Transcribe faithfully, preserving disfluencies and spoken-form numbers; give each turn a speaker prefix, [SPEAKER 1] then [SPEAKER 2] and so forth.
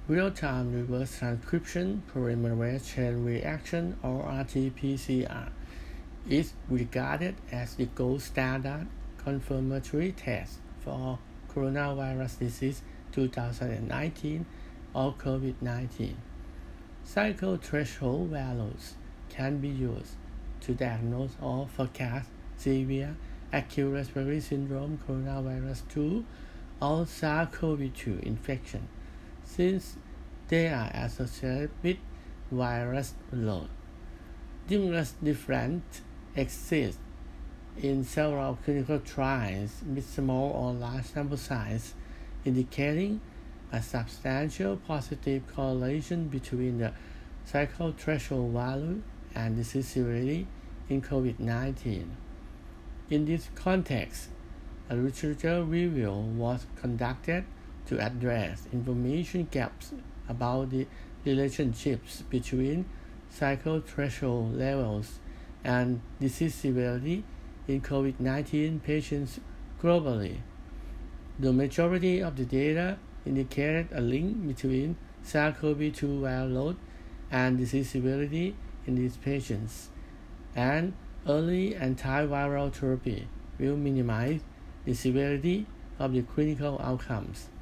[SPEAKER 1] Real-time reverse transcription polymerase chain reaction, or R T P C R, is regarded as the gold standard confirmatory test for coronavirus disease twenty nineteen or COVID nineteen. Cycle threshold values can be used to diagnose or forecast severe acute respiratory syndrome coronavirus two or SARS-C o V two infection, since they are associated with virus load. Numerous different exist in several clinical trials with small or large sample size, indicating a substantial positive correlation between the cycle threshold value and disease severity in COVID nineteen. In this context, a literature review was conducted to address information gaps about the relationships between cycle threshold levels and disease severity in COVID nineteen patients globally. The majority of the data indicated a link between SARS-C o V two viral load and disease severity in these patients, and early antiviral therapy will minimize the severity of the clinical outcomes.